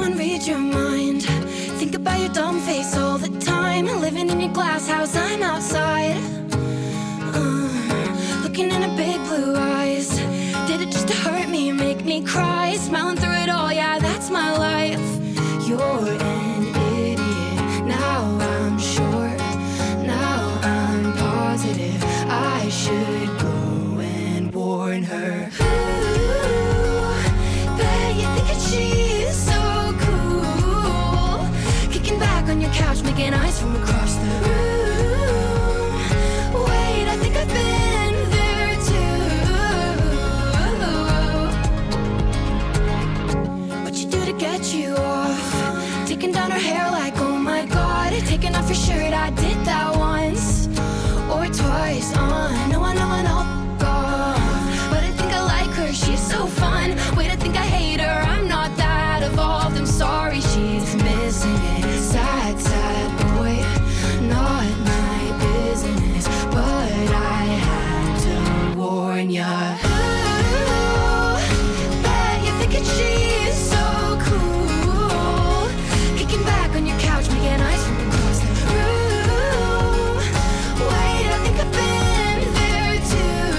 anyone read your mind. Think about your dumb face all the time. Living in your glass house, I'm outside. Looking in her big blue eyes. Did it just to hurt me, make me cry? Smiling through it all, yeah, that's my life. You're an idiot, now I'm sure. Now I'm positive I should go and warn her. Ooh, bet you think that she's so cool. Kicking back on your couch, making eyes from across the room. Wait, I think I've been there too. What you do to get you off? Taking down her hair like, oh my god. Taking off your shirt, I did that once or twice. I know I know. But I think I like her, she's so fun. Wait, I think I hate her, I'm not that evolved. I'm sorry, she's missing it. Sad, sad boy, not my business. But I had to warn ya. Ooh, bet you're thinking she's so cool. Kicking back on your couch, making eyes from across the room. Wait, I think I've been there too.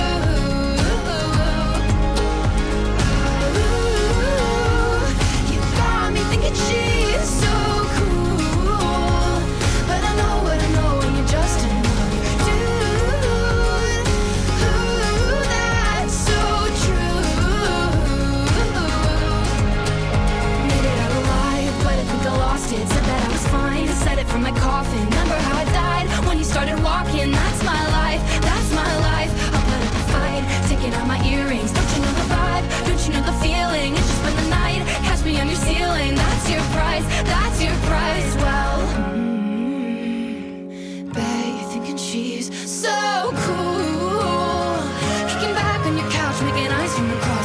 Ooh, you got me thinking she's so cool. But I know what I know, and you're just another dude. Ooh, that's so true. Made it out alive, but I think I lost it. Said that I was fine, said it from my coffin. Remember how I died when you started walking? That's my life, that's my life. I'll put up a fight, taking out my earrings. Don't you know the vibe? Don't you know the feeling? It's just been the night, catch me on your ceiling. That's your price, that's your price. Well, bet you're thinking she's so cool. Kicking back on your couch, making eyes from across